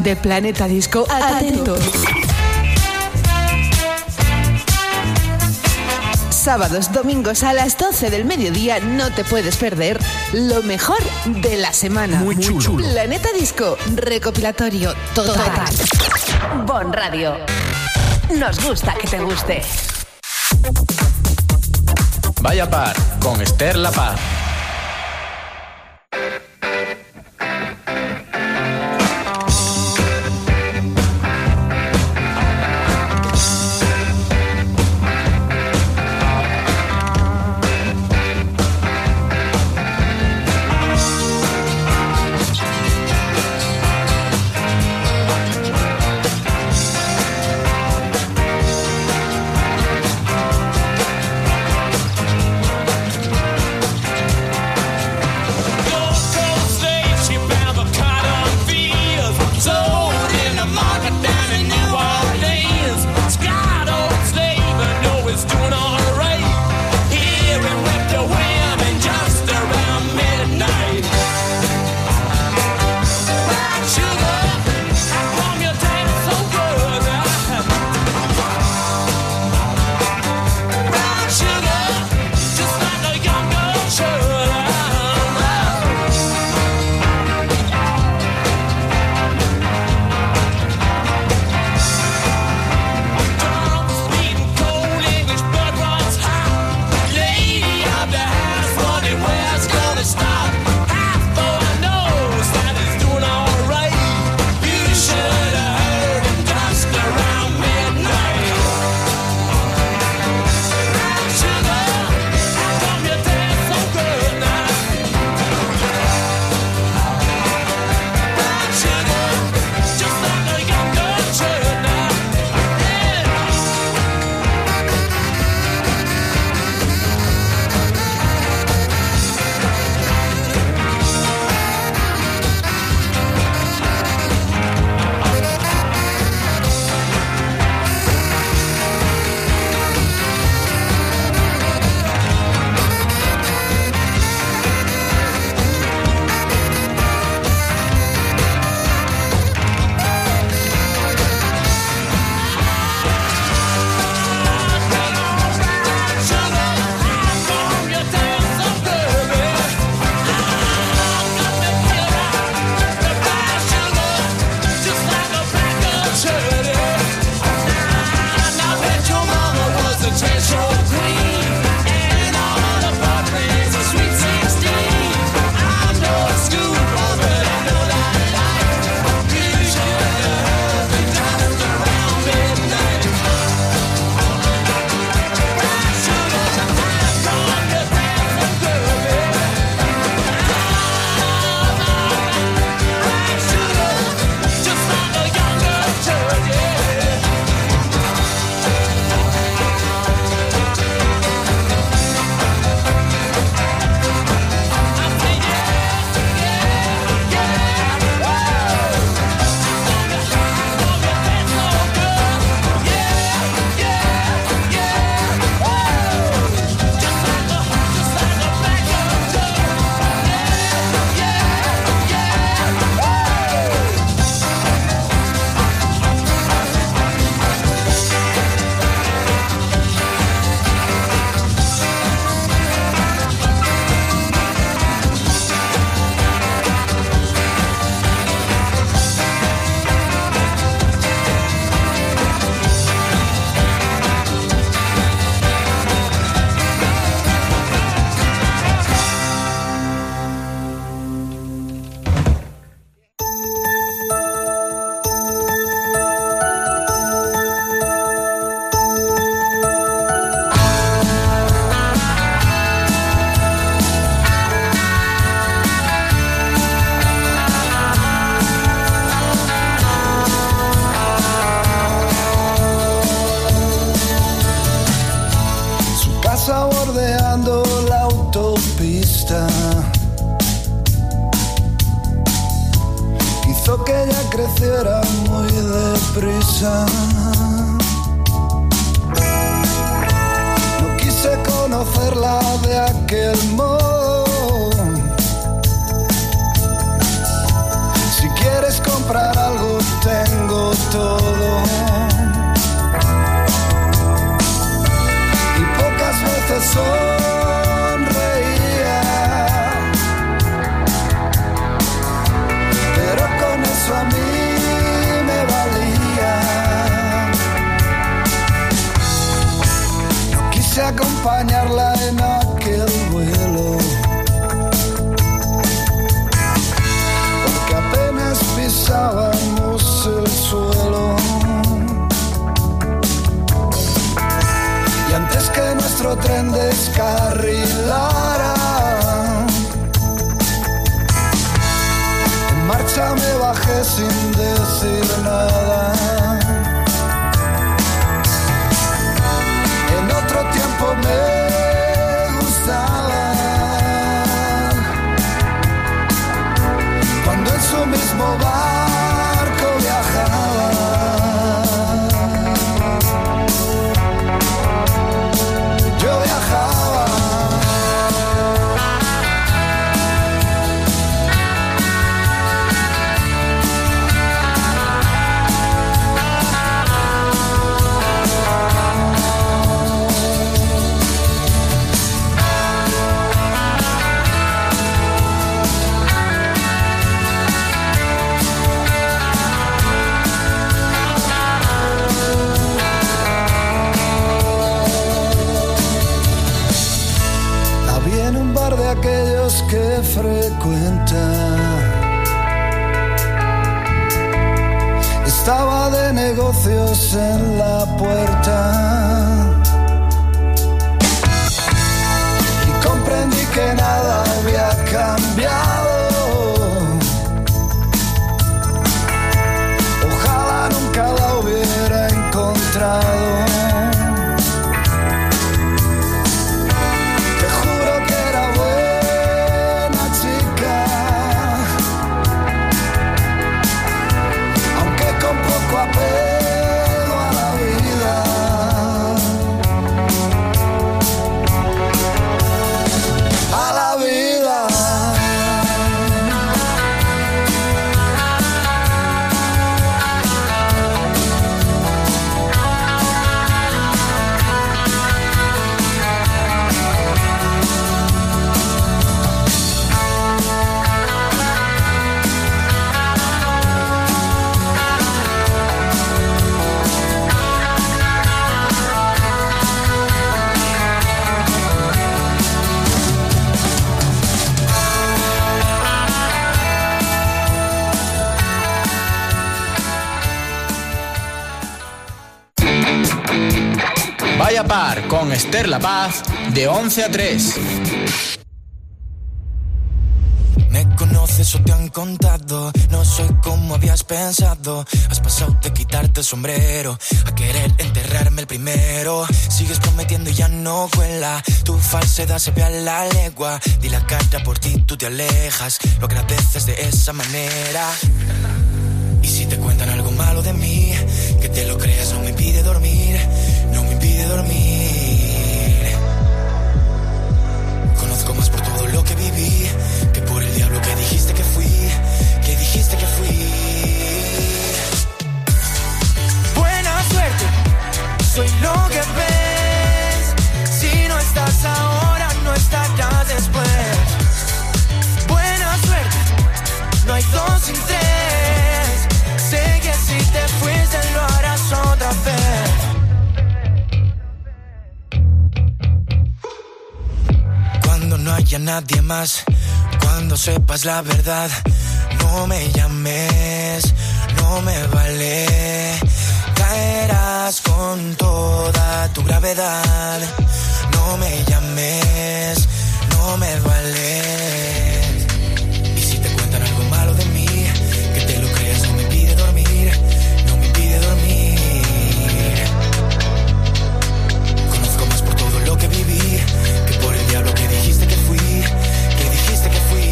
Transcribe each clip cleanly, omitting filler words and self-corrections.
de Planeta Disco. Atentos. Sábados, domingos a las 12 del mediodía no te puedes perder lo mejor de la semana. Muy chulo. Planeta Disco, recopilatorio total. Bon Radio. Nos gusta que te guste. Vaya Par, con Esther La Paz. creciera muy deprisa. No quise conocerla de aquel modo. Si quieres comprar algo otro tren descarrilara. En marcha me bajé sin decir nada. En otro tiempo me gustaba cuando en su mismo barco viajaba. Yo viajaba. De aquellos que frecuenta, estaba de negocios en la puerta y comprendí que nada había cambiado. Ojalá nunca la hubiera encontrado. Apego a la vida, a la vida. Vaya Par con Esther La Paz de 11 a 3. ¿Me conoces o te han contado? No soy como habías pensado. Has pasado de quitarte el sombrero a querer enterrarme el primero. Sigues prometiendo y ya no cuela. Tu falsedad se ve a la legua. Di la cara por ti, tú te alejas. Lo agradeces de esa manera. Y si te cuentan algo malo de mí, que te lo creas no me impide dormir. No me impide dormir. Conozco más por todo lo que viví que por el diablo que dijiste que fui. Que dijiste que fui. Buena suerte, soy lo que ves. Si no estás ahora, no estarás después. Buena suerte, no hay dos sin tres. Sé que si te fuiste lo harás otra vez. Cuando no haya nadie más, cuando sepas la verdad, no me llames, no me vale. Caerás con toda tu gravedad. No me llames, no me vale. Y si te cuentan algo malo de mí, que te lo creas no me impide dormir. No me impide dormir. Conozco más por todo lo que viví que por el diablo que dijiste que fui. Que dijiste que fui.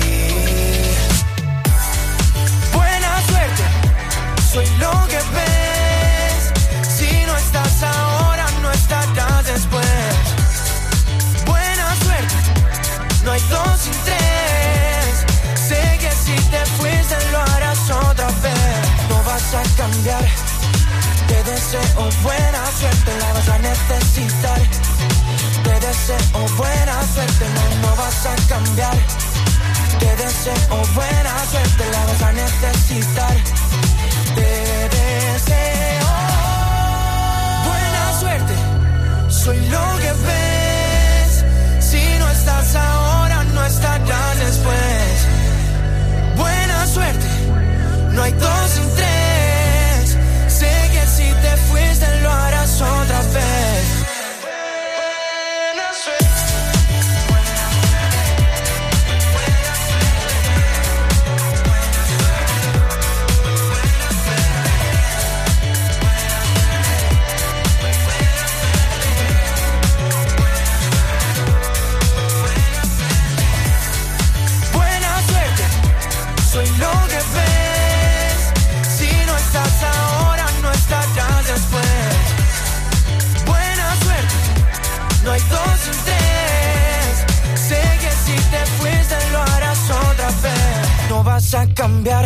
Buena suerte, soy lo que ves. Si no estás ahora, no estarás después. Buena suerte, no hay dos sin tres. Sé que si te fuiste lo harás otra vez. No vas a cambiar. Te deseo buena suerte, la vas a necesitar. Te deseo buena suerte, no vas a cambiar. Te deseo buena suerte, la vas a necesitar. Te deseo buena suerte, soy lo que ves. Si no estás ahora, no estarás después. Buena suerte, no hay dos sin tres. Sé que si te fuiste lo harás otra vez. vas a cambiar.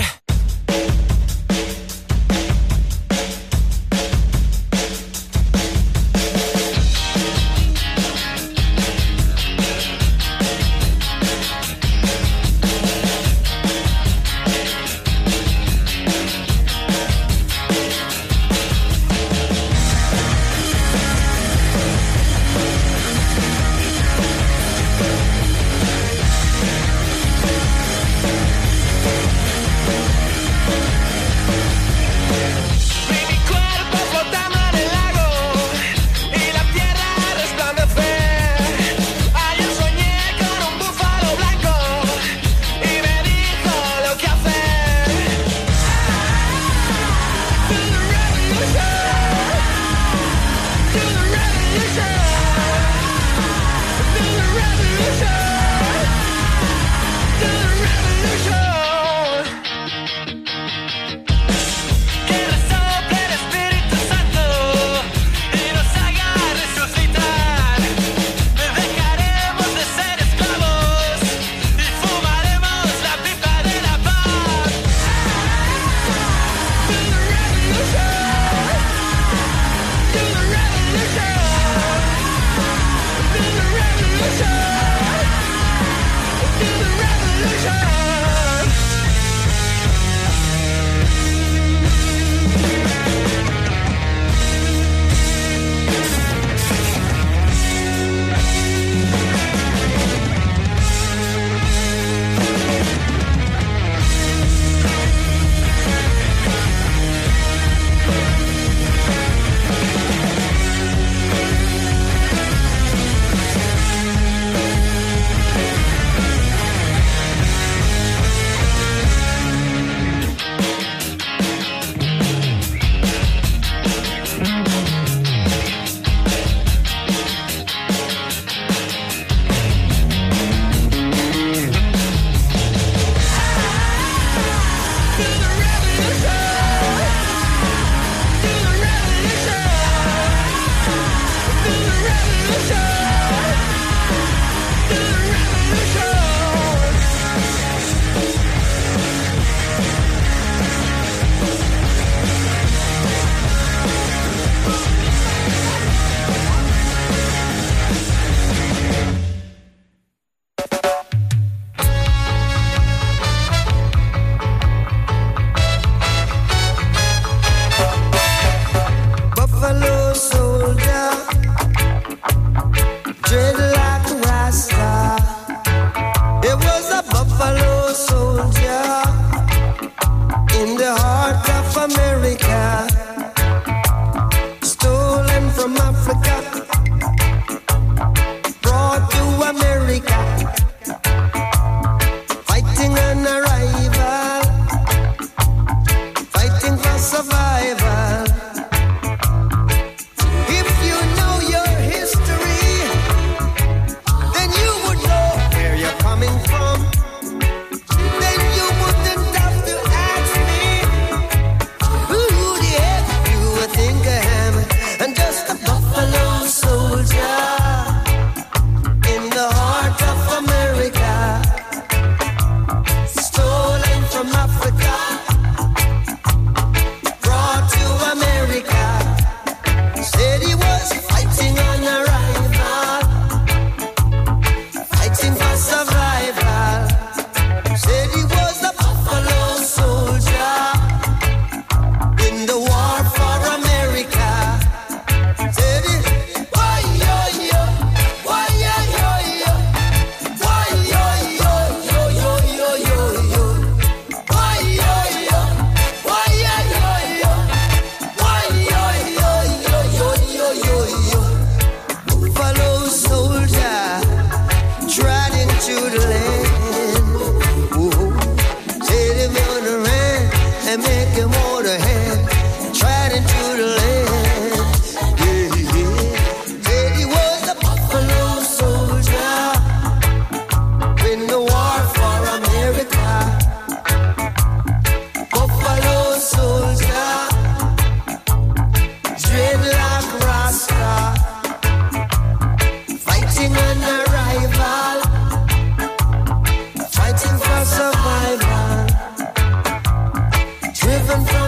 Who the heck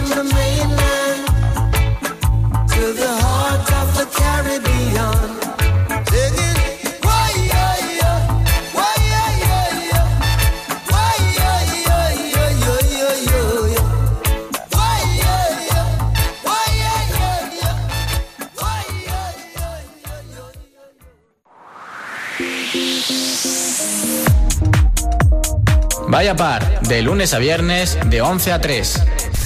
from the mainland to the heart of the Caribbean. Vaya Par, de lunes a viernes, de 11 a 3.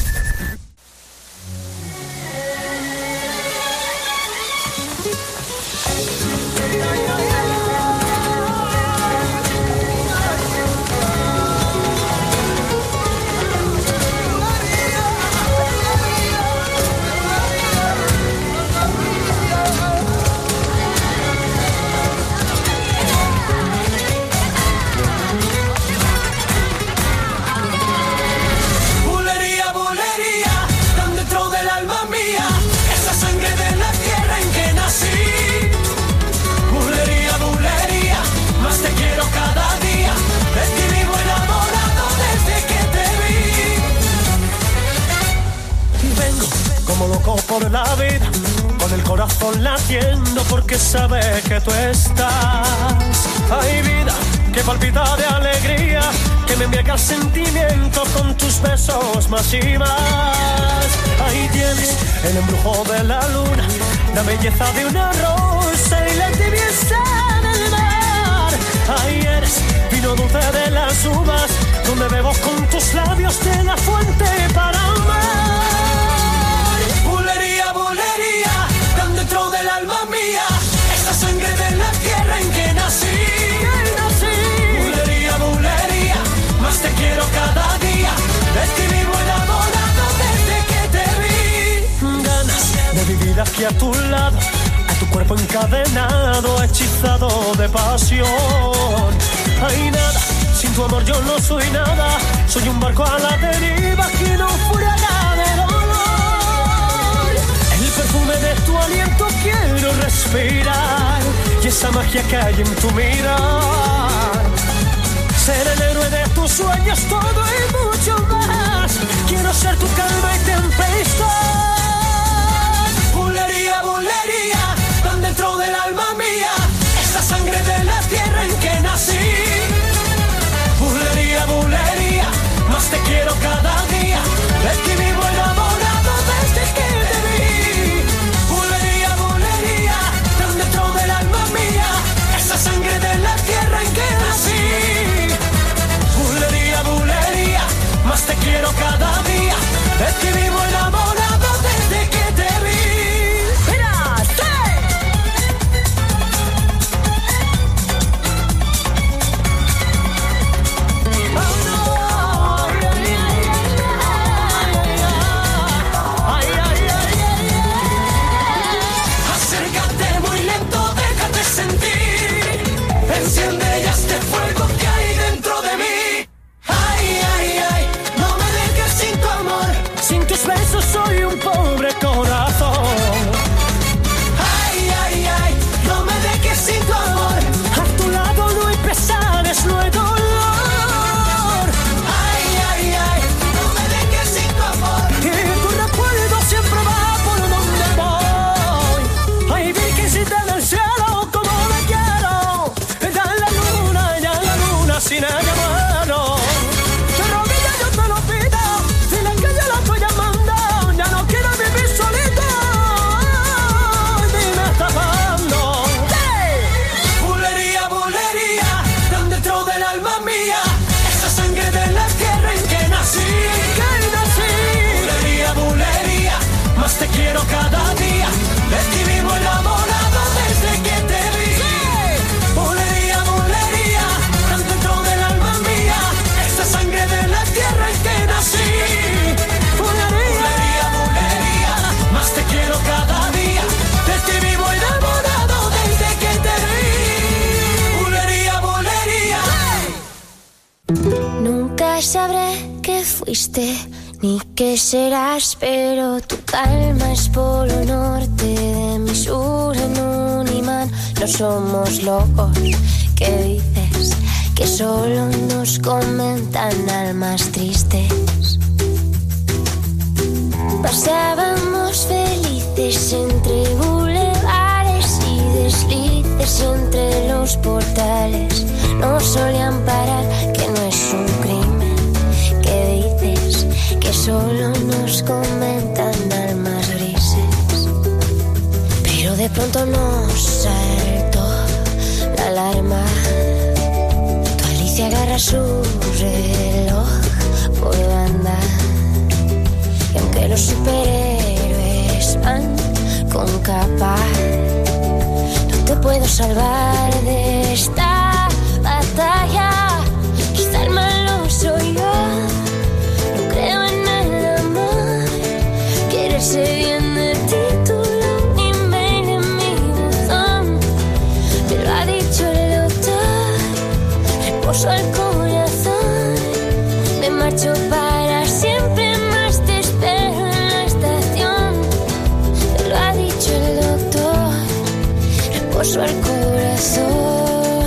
Por la vida, con el corazón latiendo porque sabe que tú estás. Hay vida que palpita de alegría, que me embriaga el sentimiento con tus besos más y más. Ahí tienes el embrujo de la luna, la belleza de una rosa y la tibieza del mar. Ahí eres vino dulce de las uvas, donde bebo con tus labios de la fuente para amar. Bulería, tan dentro del alma mía, esta sangre de la tierra en que nací. Bulería, más te quiero cada día, de ti vivo enamorado desde que te vi. Ganas de vivir aquí a tu lado, a tu cuerpo encadenado, hechizado de pasión. Hay nada, sin tu amor yo no soy nada, soy un barco a la deriva que no naufraga de dolor. El perfume de tu aliento quiero respirar y esa magia que hay en tu mirar. Ser el héroe de tus sueños, todo y mucho más. Quiero ser tu calma y tempestad. Bulería, tan dentro del alma mía, esta sangre de la tierra en que nací. Bulería, más te quiero cada día, de ti vivo enamorado desde que te vi. Bulería, tan dentro del alma mía, esa sangre de la tierra en que nací. Bulería, más te quiero cada día, de ti vivo enamorado desde que te vi. Enciende ya este fuego que hay dentro de mí. Ay, no me dejes sin tu amor. Sin tus besos soy un pobre corazón. Ay, no me dejes sin tu amor. A tu lado no hay pesares, no hay dolor. Ay, no me dejes sin tu amor. Y tu recuerdo siempre va por donde voy. Ay, virgencita del cielo, como me quiero. Sin ella muero. De rodillas yo te lo pido, dile que yo la estoy llamando. Ya no quiero vivir solito. Dime hasta cuándo. Bulería, tan dentro del alma mía, esa sangre de la tierra en que nací. Bulería, más te quiero cada día, de ti vivo enamorado desde que te vi. Bulería, tan dentro del alma mía, esa sangre de la tierra en que nací. Bulería, más te quiero cada día, de ti vivo enamorado desde que te vi. Bulería. Nunca sabré qué fuiste ni qué serás, pero tu calma es polo norte de mi sur en un imán. No somos locos, ¿qué dices? Que solo nos comentan almas tristes. Pasábamos felices entre bulevares y deslices entre los portales. No solían parar, que no es un crimen. Que dices que solo nos comentan almas grises. Pero de pronto nos saltó la alarma. Tu Alicia agarra su reloj por banda. Y aunque los superhéroes van con capa, no te puedo salvar de esta batalla. Quizá el malo soy yo. No creo en el amor. Quiererse bien de título, ni mail en mi buzón. Me lo ha dicho el doctor. Reposo al corazón. Me marcho para siempre. Reposo al corazón.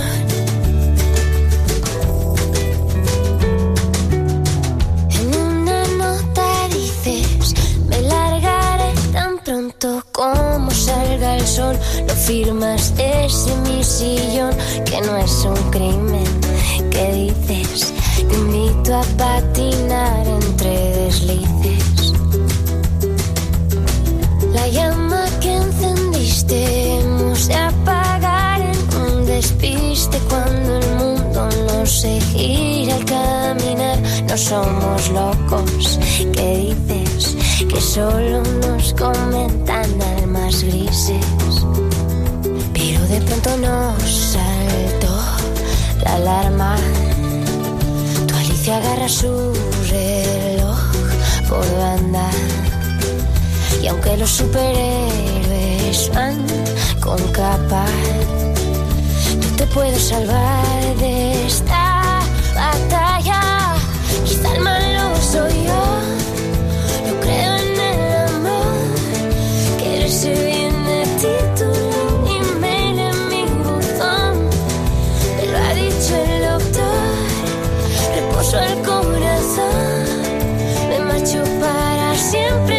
En una nota dices: me largaré tan pronto como salga el sol. Lo firmas desde mi sillón, que no es un crimen. Que dices: te invito a patinar entre deslices. La llama que encendiste hemos de apagar en un despiste cuando el mundo no se gira al caminar. No somos locos, que dices que solo nos comentan almas grises. Pero de pronto nos saltó la alarma. Tu Alicia agarra su reloj por banda. Y aunque los superhéroes van con capa, no te puedo salvar de esta batalla. Quizá el malo soy yo. No creo en el amor. Quererse bien de título, ni mail en mi buzón. Me lo ha dicho el doctor. Reposo al corazón. Me marcho para siempre.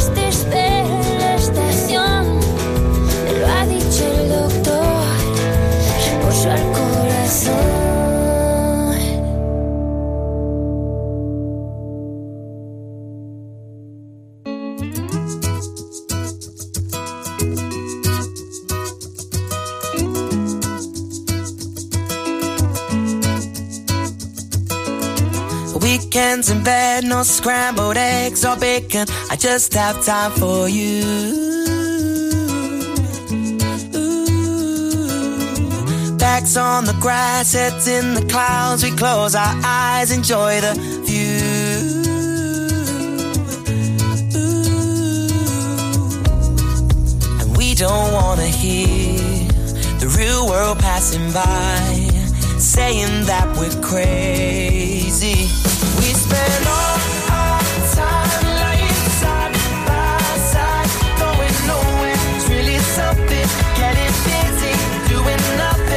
Al corazón. Weekends in bed, no scrambled eggs or bacon. I just have time for you. Backs on the grass, heads in the clouds. We close our eyes, enjoy the view. And we don't wanna hear the real world passing by, saying that we're crazy. We spend all our time lying side by side, going nowhere. It's really something, getting busy, doing nothing.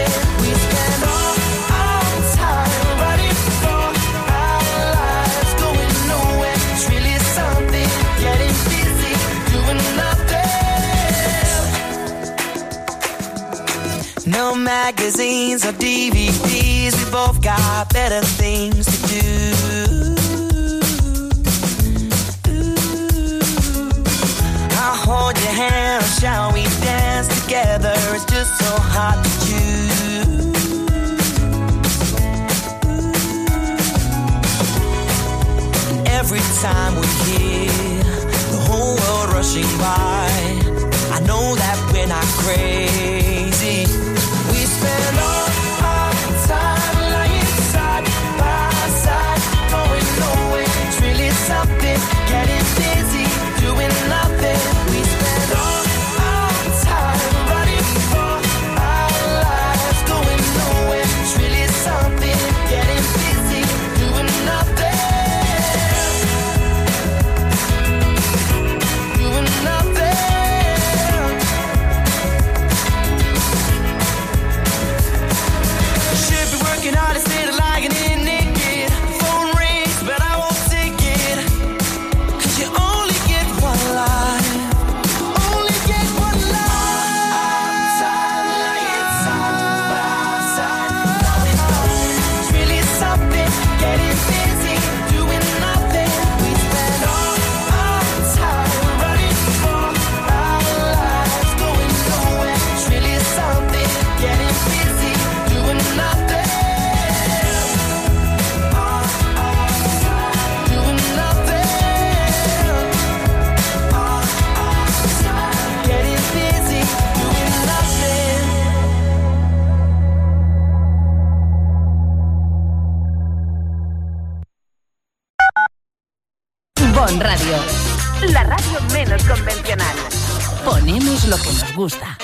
No magazines or DVDs, we both got better things to do. I'll hold your hand, or shall we dance together? It's just so hard to choose. And every time we're here, the whole world rushing by, I know that we're not crazy. We spend all our time lying side by side, going nowhere. It's really something, getting busy, doing nothing. We spend all our time running for our lives, going nowhere. It's really something, getting busy, doing nothing. Doing nothing. la radio menos convencional. Ponemos lo que nos gusta.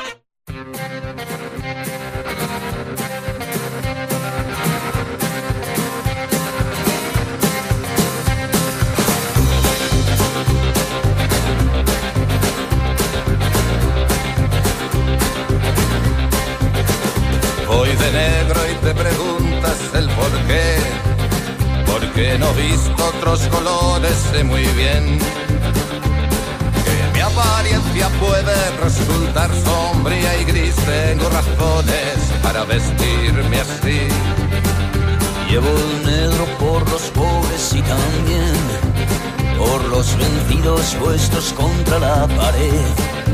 Voy de negro y te preguntas el por qué. Porque no he visto otros colores, sé muy bien que mi apariencia puede resultar sombría y gris. Tengo razones para vestirme así. Llevo el negro por los pobres y también por los vencidos puestos contra la pared.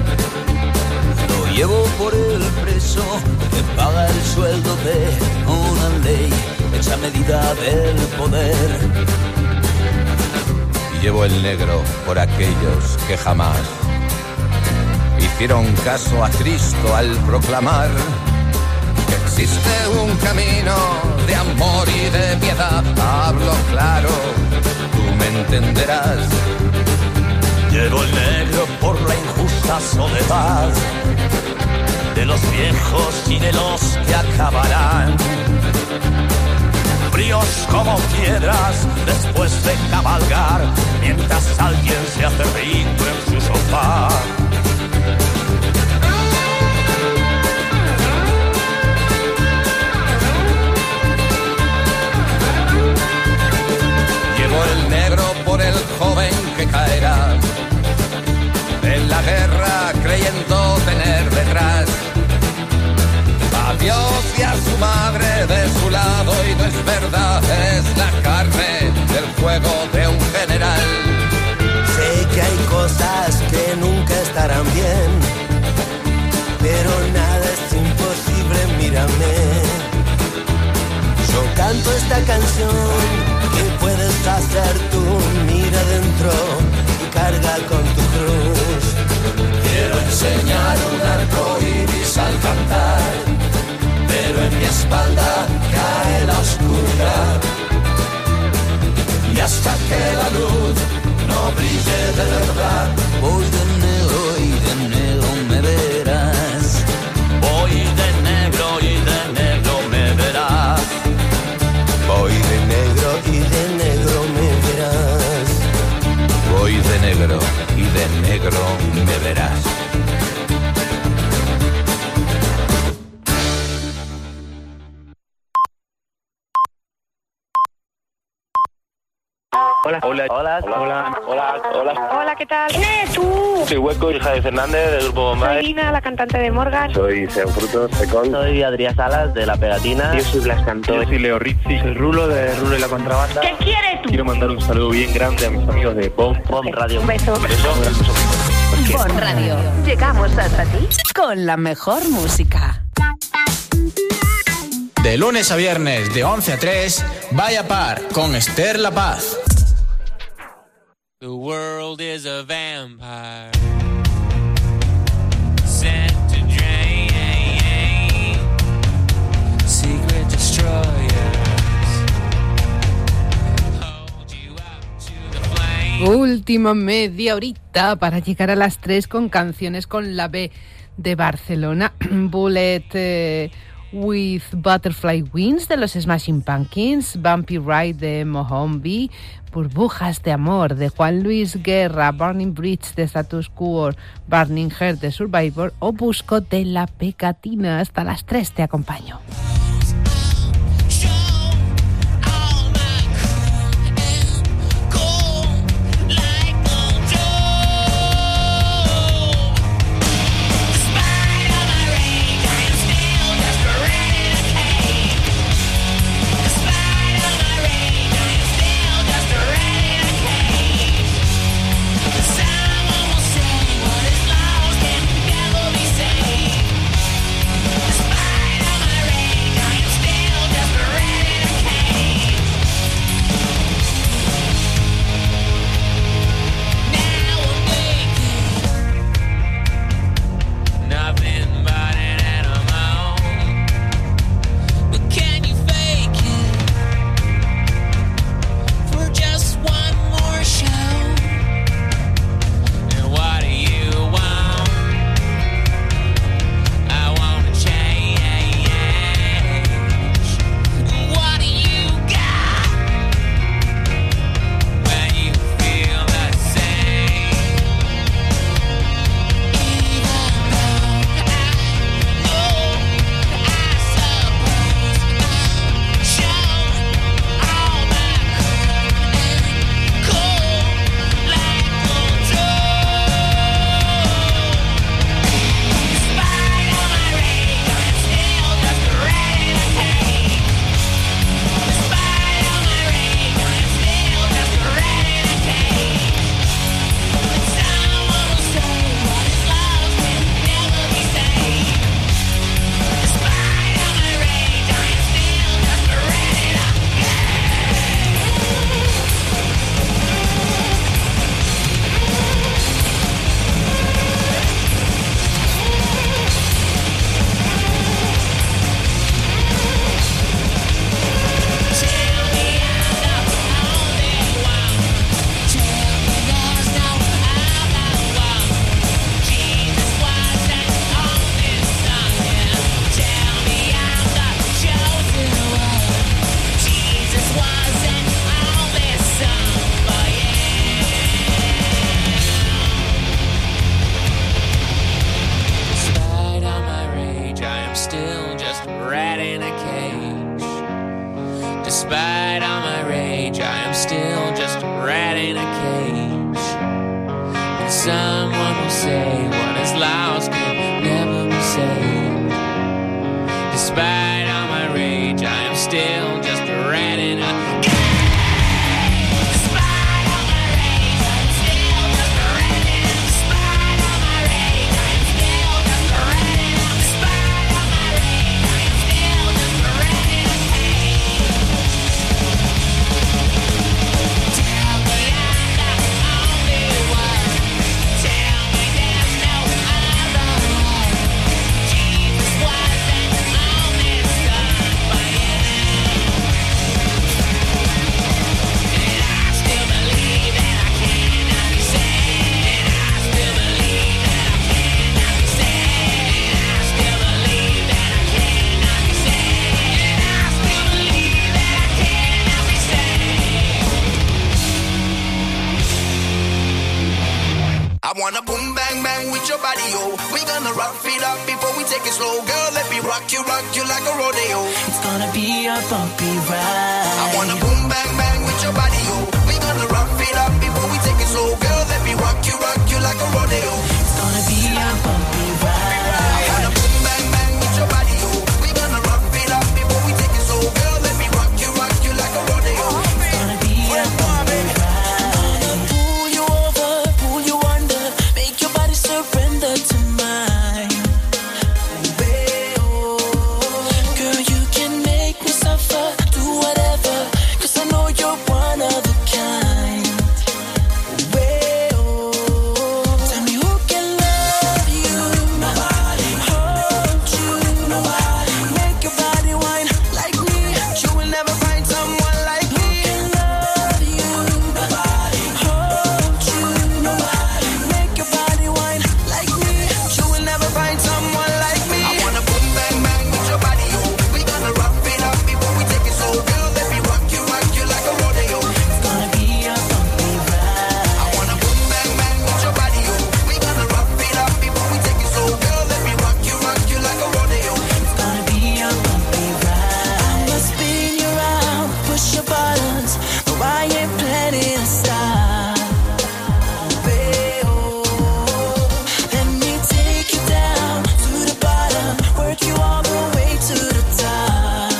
Lo llevo por el preso que paga el sueldo de una ley hecha medida del poder. Y llevo el negro por aquellos que jamás hicieron caso a Cristo al proclamar que existe un camino de amor y de piedad. Hablo claro, tú me entenderás. Llevo el negro por la injusta soledad de los viejos y de los que acabarán fríos como piedras después de cabalgar, mientras alguien se hace rico en su sofá. Llevo el negro por el joven que caerá en la guerra creyendo tener detrás a Dios y a su madre de su lado, y no es verdad, es la carne del fuego de un general. Sé que hay cosas que nunca estarán bien, pero nada es imposible, mírame. Yo canto esta canción que puedes hacer tú, mira dentro y carga con tu cruz. Quiero enseñar un arco iris al cantar, pero en mi espalda cae la oscuridad. Y hasta que la luz no brille de verdad, voy de negro y de negro me verás. Voy de negro y de negro me verás. Voy de negro y de negro me verás. Voy de negro y de negro me verás. Hola, hola, hola, hola, hola, hola. Hola, ¿qué tal? ¿Quién eres tú? Soy Hueco, hija de Fernández, del grupo Bombay. Soy Lina, la cantante de Morgan. Soy Sean Frutos, Secón. Soy Adrián Salas, de La Pegatina. Yo soy Blas Cantó. Yo soy Leo Rizzi. Soy Rulo, de Rulo y la Contrabanda. ¿Qué quieres tú? Quiero mandar un saludo bien grande a mis amigos de Bon Radio. Un beso. Bon Radio. Llegamos hasta ti con la mejor música. De lunes a viernes, de 11 a 3, Vaya Par con Esther La Paz. The world is a vampire sent to drain secret destroyers hold you up to the flame. Última media horita para llegar a las 3 con canciones con la B de Barcelona. Bullet with Butterfly Wings de los Smashing Pumpkins, Bumpy Ride de Mohombi, Burbujas de Amor de Juan Luis Guerra, Burning Bridge de Status Quo, Burning Heart de Survivor o Busco de La Pegatina. Hasta las 3 te acompaño. Despite all my rage someone will say what is lost can never be saved. Despite all my rage, I am still just a rat in a wanna boom bang bang with your body, oh. We gonna rock it up before we take it slow. Girl, let me rock you like a rodeo. It's gonna be a bumpy ride. I wanna boom bang bang with your body, oh. We gonna rock it up before we take it slow. Girl, let me rock you like a rodeo. It's gonna be a bumpy ride. I wanna boom bang bang with your body, oh. We gonna rock it up before we take it slow. Girl, let me rock you like a rodeo. It's gonna be a bumpy ride. Surrender to mine. Girl, you can make me suffer, do whatever, 'cause I know you're one of a kind. Tell me who can love you, nobody, hold you, nobody, make your body whine like me. You will never find someone like me. Who can love you, nobody, hold you, nobody, make your body whine like me. You will never find someone like me. I wanna boom bang bang with your body, oh. We gonna rock it up before we take it slow. Girl, let me rock you like a rodeo. It's gonna be a bumpy ride. I wanna boom bang bang with your body, oh. We gonna rock it up before we take it slow. Girl, let me rock you like a rodeo. It's gonna be a bumpy ride. I must spin you around, push your buttons, but I ain't planning to stop. Let me take you down to the bottom, work you all the way to the top.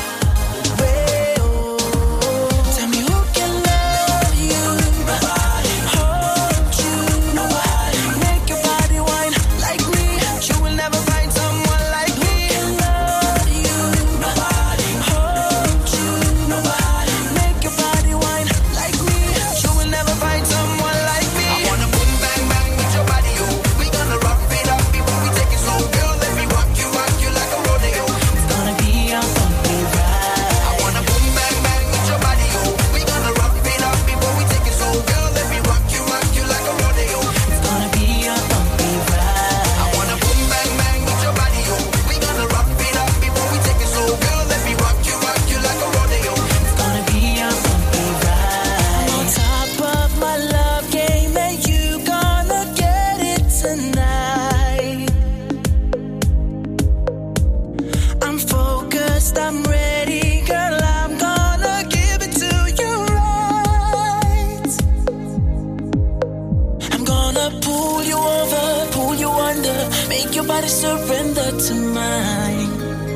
Tell me who can love you, nobody, hold you, nobody, make your body whine like me. You will never find someone like me. Who can love you, nobody, hold you, nobody, make your body whine like me. You will never find someone like me. I wanna boom bang bang with your body, oh. We gonna rock it up before we take it slow. Girl, let me rock you like a rodeo. It's gonna be a bumpy ride. I wanna boom bang bang with your body, oh. We gonna rock it up before we take it slow. Girl, let me rock you like a rodeo. It's gonna be a bumpy ride. I wanna boom bang bang with your body, oh. We gonna rock it up before we take it slow. Girl, let me rock you like a rodeo. It's gonna be a bumpy ride. I'm on top of my love game, and you gonna get it tonight. I'm focused, I'm ready, girl, I'm gonna give it to you right. I'm gonna pull you over, pull you under, make your body surrender to mine.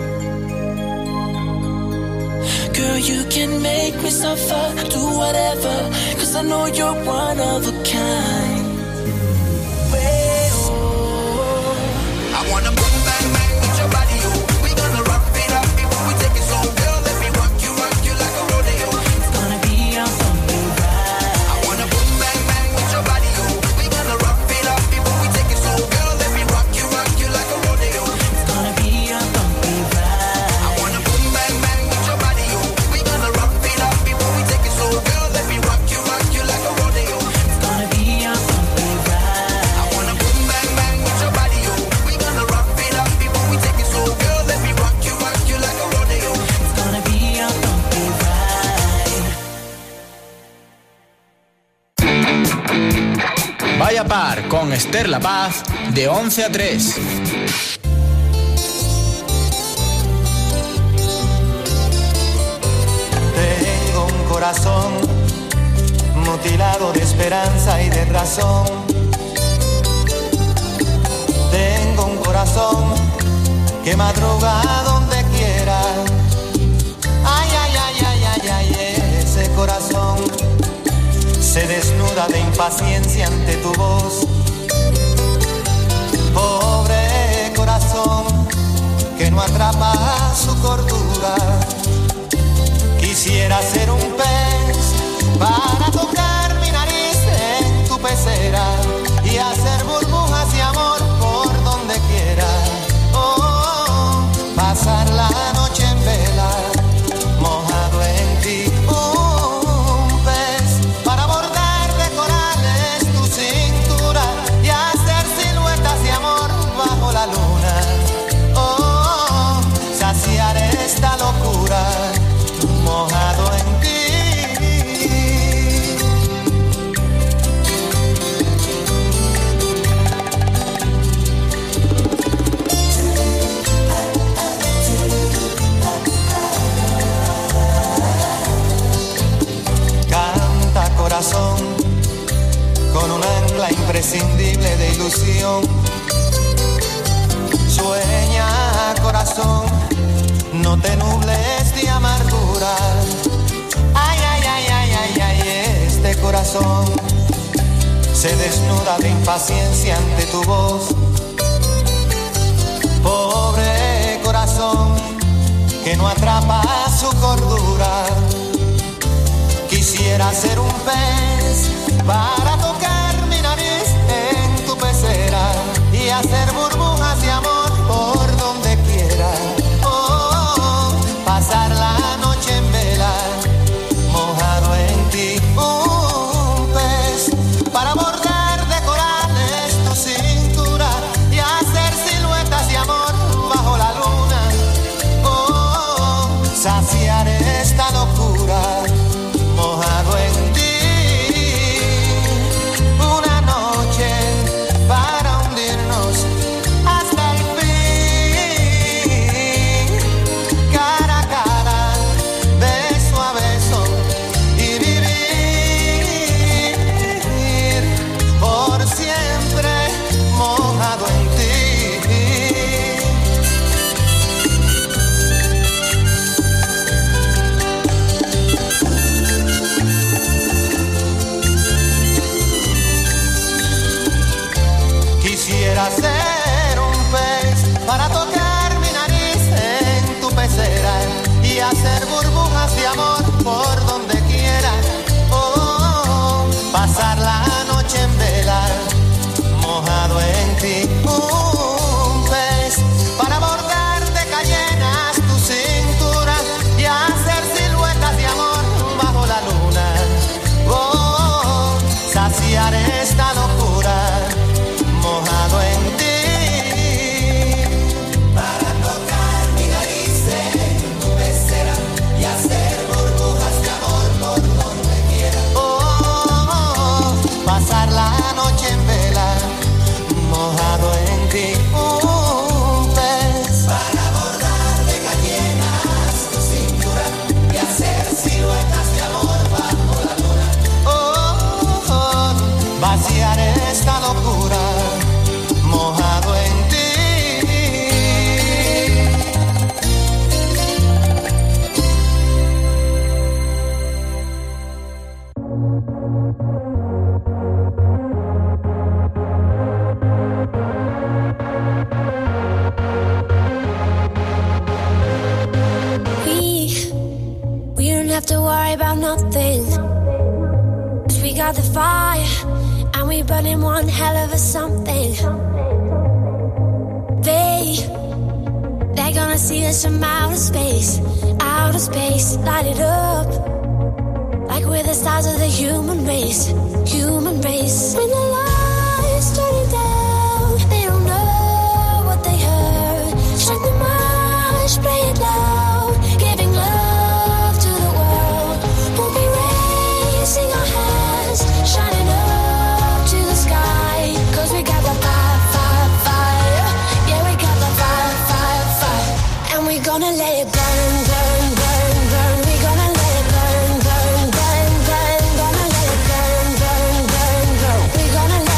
Girl, you can make me suffer, do whatever, 'cause I know you're one of a kind. I wanna boom bang bang with your body, oh. We gonna rock it up before we take it slow. Girl, let me rock you like a rodeo. It's gonna be a bumpy ride. I wanna boom bang bang with your body, oh. We gonna rock it up before we take it slow. Girl, let me rock you like a rodeo. It's gonna be a bumpy ride. I wanna boom bang bang with your body, oh. We gonna rock it up before we take it slow. Girl, let me rock you like a rodeo. It's gonna be a bumpy ride. I wanna boom bang bang with your body, oh. We gonna rock it up before we take it slow. Girl, let me rock you like a rodeo. It's gonna be a bumpy ride. Vaya Par con Esther La Paz de 11 a 3. Tengo un corazón mutilado de esperanza y de razón. corazón que madruga donde quiera. Ay, ay, ay, ay, ay, ay, ese corazón se desnuda de impaciencia ante tu voz. Pobre corazón que no atrapa su cordura. Quisiera ser un pez para tocar mi nariz en tu pecera y hacer burbujas de amor por donde quiera. Oh, pasar la noche en vela, mojado en ti. Un pez para bordar de corales tu cintura y hacer siluetas de amor bajo la luna. Oh, saciar esta locura, mojado en ti. Canta corazón con un ancla imprescindible de ilusión. Sueña corazón, no te nubles de amargura. Ay, ay, ay, ay, ay, ay, este corazón se desnuda de impaciencia ante tu voz. Pobre corazón que no atrapa su cordura. Quisiera ser un pez para tocar mi nariz en tu pecera y hacer burbujas de amor por donde quiera. Pasar la noche en vela, mojado en ti. Un pez para bordar de corales tu cintura y hacer siluetas de amor bajo la luna. Oh, saciar esta locura, mojado en ti. Una noche para hundirnos hasta el fin. Cara a cara, beso a beso y vivir por siempre mojado en ti. Quisiera ser un pez para tocar mi nariz en tu pecera y hacer burbujas de amor por donde quiera. Oh, pasar la noche en vela, mojado en ti. Un pez para bordar de cayenas tu cintura y hacer siluetas de amor bajo la luna. Oh, saciar esta locura, mojado en ti. Para tocar mi nariz en tu pecera y hacer burbujas de amor por donde quiera. Oh, pasar la noche en vela, mojado en ti. Un pez para bordar de cayenas tu cintura y hacer siluetas de amor bajo la luna. Oh, vaciar esta locura, mojado en ti. We don't have to worry about nothing, 'cause we got the fire and we burning one hell of a something. They're gonna see us from outer space, light it up like we're the stars of the human race. When the lights turning down, they don't know what they heard. Strike the march, play it loud, giving love to the world. We'll be raising our hands, shining up to the sky, 'cause we got the fire, fire, fire. Yeah, we got the fire, fire, fire. And we're gonna let it burn, burn, burn, burn. We're gonna let it burn, burn, burn, burn. Gonna let it burn, burn, burn, burn. We're gonna let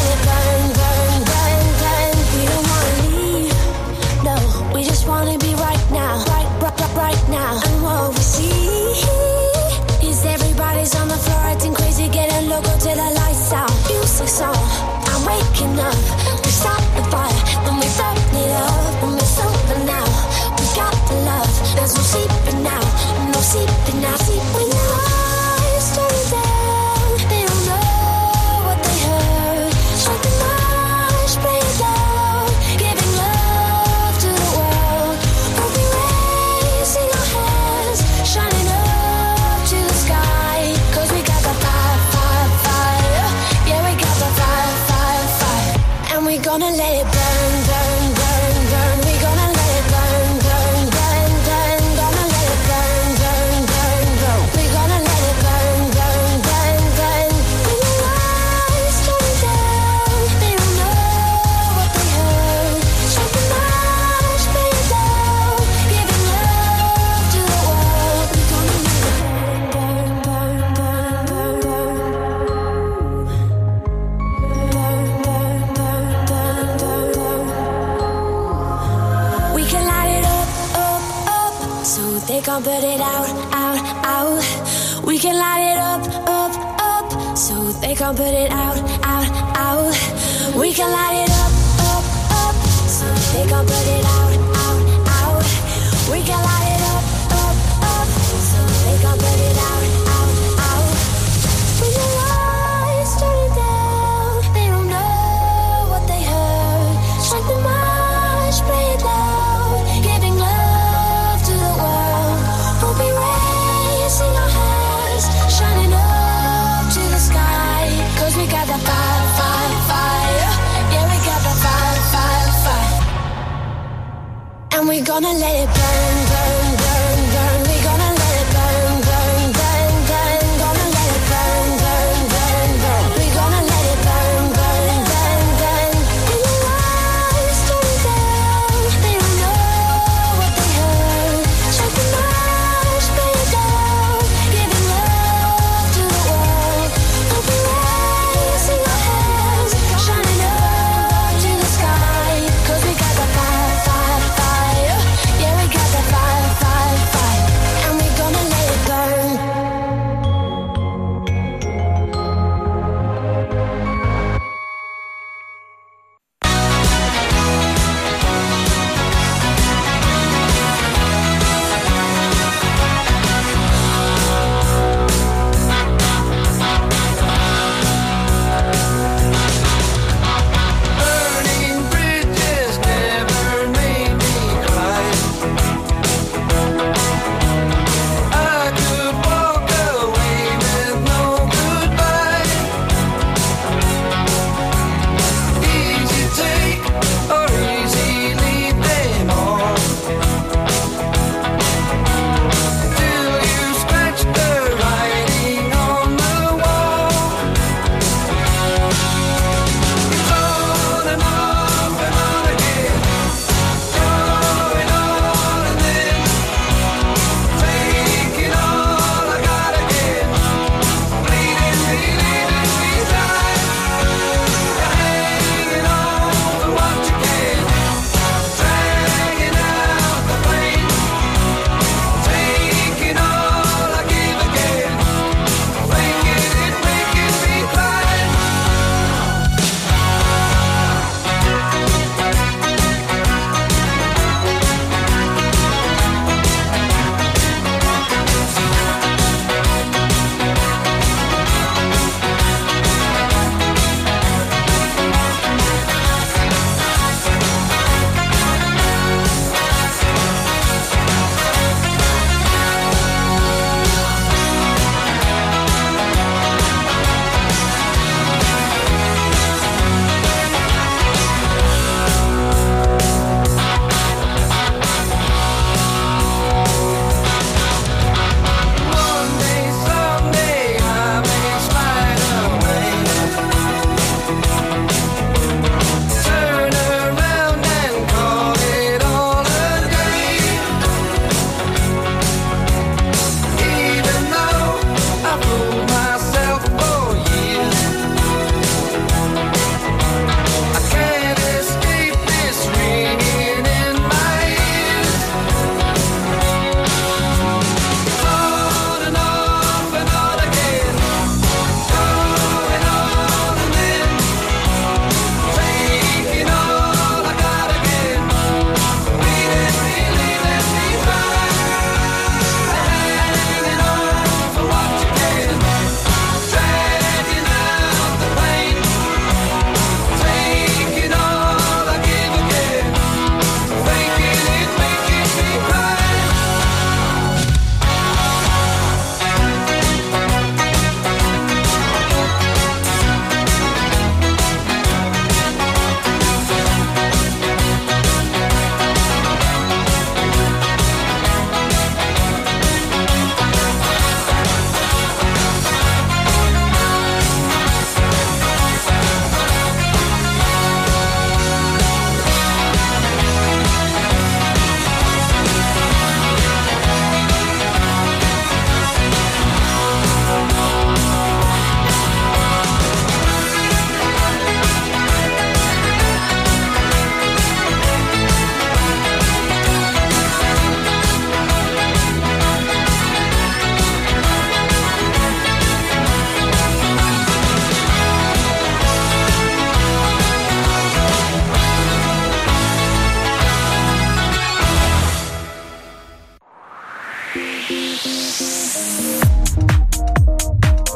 we gonna let it burn, burn, burn, burn. We gonna let it burn, burn, burn, burn. Gonna let it burn, burn, burn, burn. We gonna let it burn, burn, burn, burn. When the lights turn down, they don't know what they heard. Strike the match, bring it down, giving love to the world. We gonna let it burn, burn, burn, burn, burn, burn. We can light it up, up, up, so they can't put it out, out, out. We can light it up, up, up, so they can't put it out, out, out. We can light it up, up, up, so they can't put it out, out, out. We can light it up, up, up, so they can't put it out, out, out. When the lights turn down, they don't know what they heard. Strike the match, play it loud, giving love to the world. We'll be raising our hands, shining up to the sky. 'Cause we got the fire, fire, fire. Yeah, we got the fire, fire, fire. And we're gonna let it burn, burn, burn, burn. We're gonna let it burn, burn, burn, burn. Gonna let it burn, burn, burn, burn. We're gonna let it burn, burn, burn, burn. When the lights turn down, they don't know what they heard. Strike the match, bring it down, giving love to the world. We'll be raising our hands, shining up to the sky. 'Cause we got the fire, fire, fire. Yeah, we got the fire.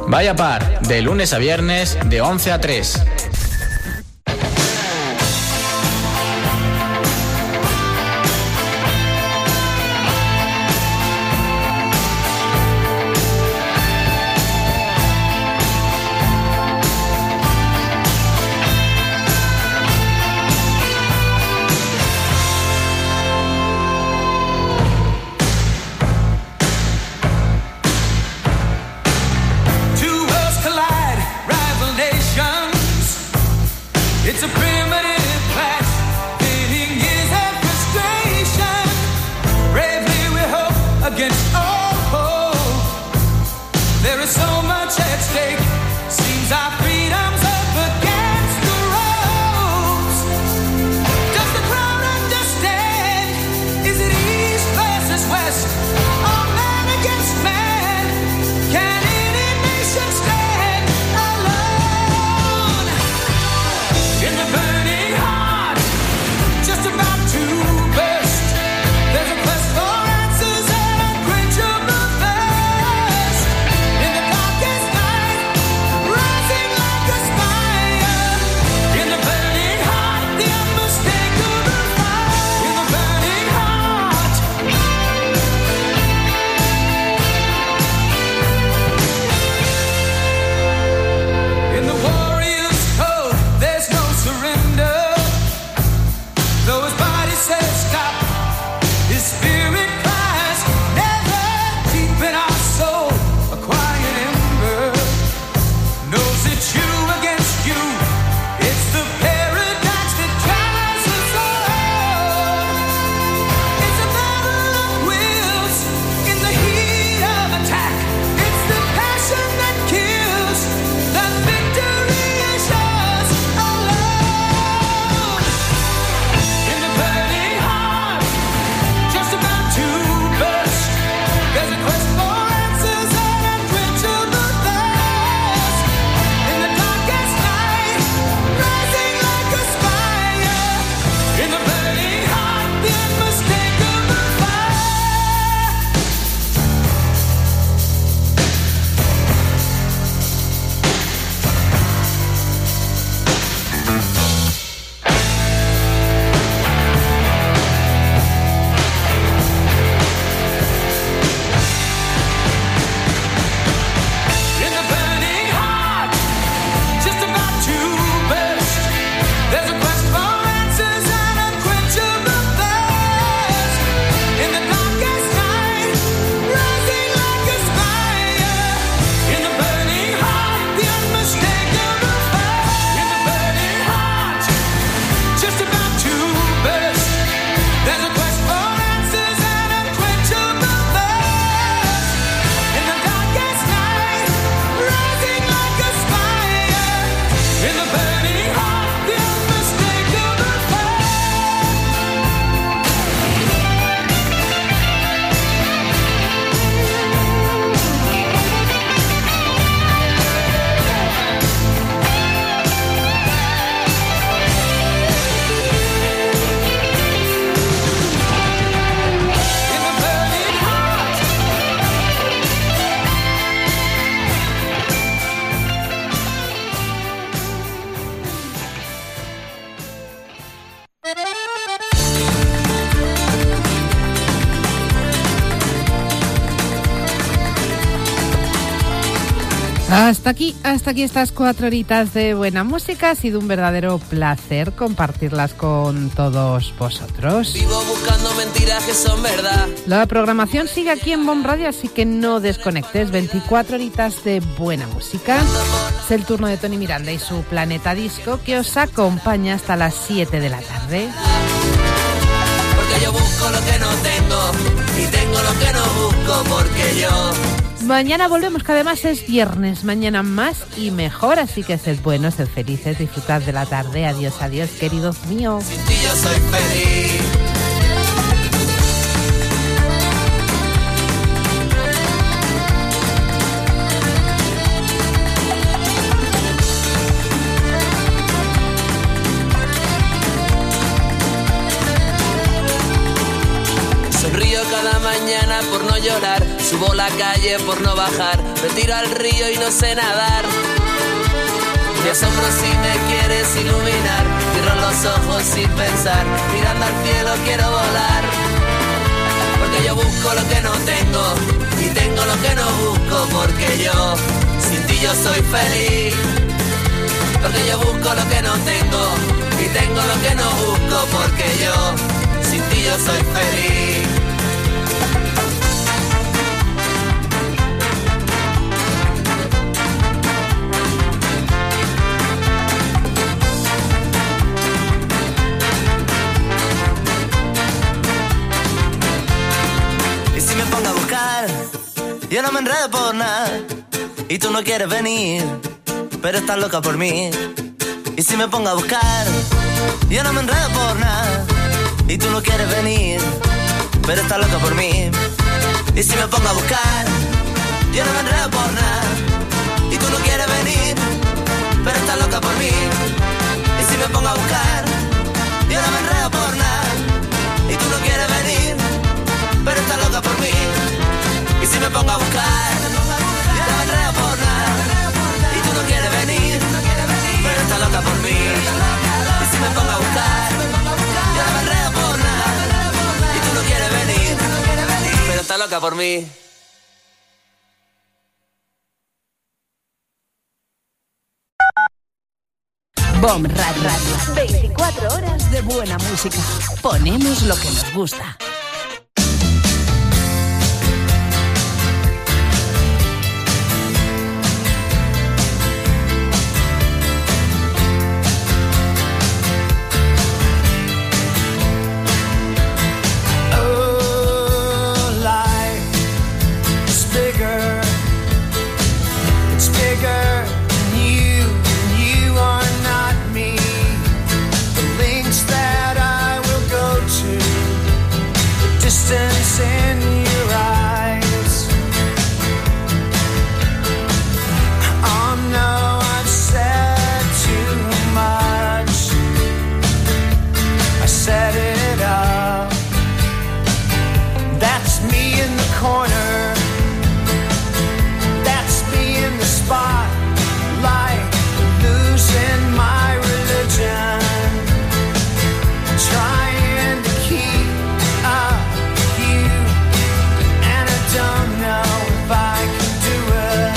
Vaya Par, de lunes a viernes, de 11 a 3. Hasta aquí estas 4 horitas de buena música. Ha sido un verdadero placer compartirlas con todos vosotros. Vivo buscando mentiras que son verdad. La programación sigue aquí en Bon Radio, así que no desconectes. 24 horitas de buena música. Es el turno de Tony Miranda y su Planeta Disco, que os acompaña hasta las 7 de la tarde. Porque yo busco lo que no tengo y tengo lo que no busco porque yo... Mañana volvemos, que además es viernes. Mañana más y mejor, así que sed buenos, sed felices, disfrutad de la tarde. Adiós, adiós, queridos míos. Sin ti yo soy feliz. Sonrío cada mañana por no llorar, subo la calle por no bajar, me tiro al río y no sé nadar. Me asombro si me quieres iluminar, cierro los ojos sin pensar, mirando al cielo quiero volar. Porque yo busco lo que no tengo y tengo lo que no busco, porque yo sin ti yo soy feliz. Porque yo busco lo que no tengo y tengo lo que no busco, porque yo sin ti yo soy feliz. Y si me pongo a buscar, yo no me enredo por nada, y tú no quieres venir, pero estás loca por mí. Y si me pongo a buscar, yo no me enredo por nada, y tú no quieres venir, pero estás loca por mí. Y si me pongo a buscar, yo no me enredo por nada, y tú no quieres venir, pero estás loca por mí. Y si me pongo a buscar, yo no me enredo por nada, y tú no quieres venir, pero estás loca por mí. Y si me pongo a buscar, yo no me enredo por nada, y tú no quieres venir, pero estás loca por mí. Y si me pongo a buscar, yo no me enredo por nada, y tú no quieres venir, pero estás loca por mí. BOM Radio. 24 horas de buena música. Ponemos lo que nos gusta. Distance in your eyes. Oh no, I've said too much. I set it up. That's me in the corner. That's me in the spotlight, losing my religion. Trying to keep up. Don't know if I can do it.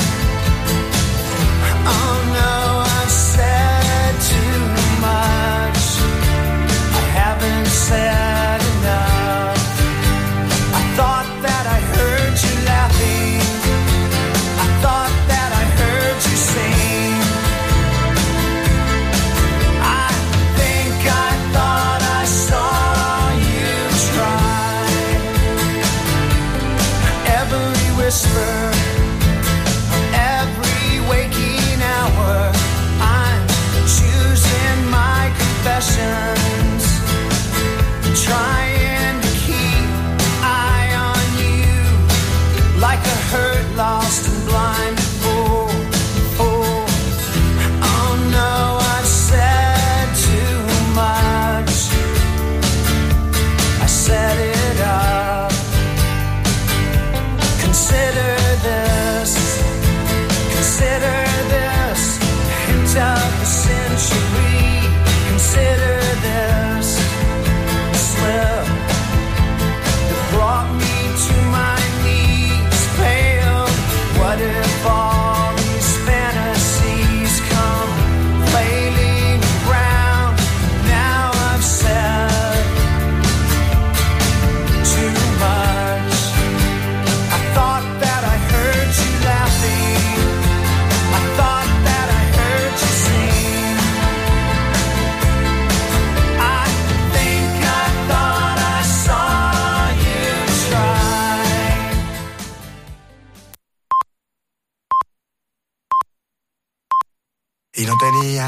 Oh no, I've said too much. I haven't said enough. I thought that I heard you laughing. I thought that I heard you sing. I think I thought I saw you try. Every whisper, every waking hour, I'm choosing my confessions, trying to keep eye on you, like a hurt, lost and blind fool. Oh no, I've said too much. I set it up. Consider this, hint of the century. Consider this slip that brought me to my knees, pale. What if all these fantasies come flailing around? Now I've said too much. I thought that I heard you laughing. I thought that I heard you sing. I think I thought I saw you try. Y no tenía